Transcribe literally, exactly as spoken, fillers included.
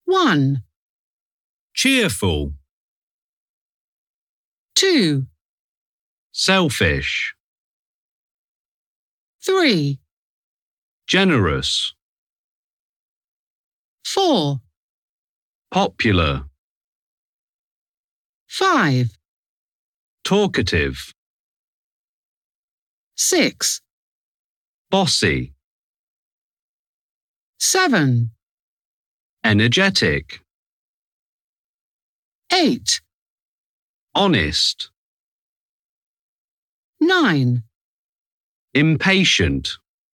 One, cheerful, two, selfish, three, generous, four, popular, five, talkative, six, bossy, seven, energetic, eight, honest, nine, impatient,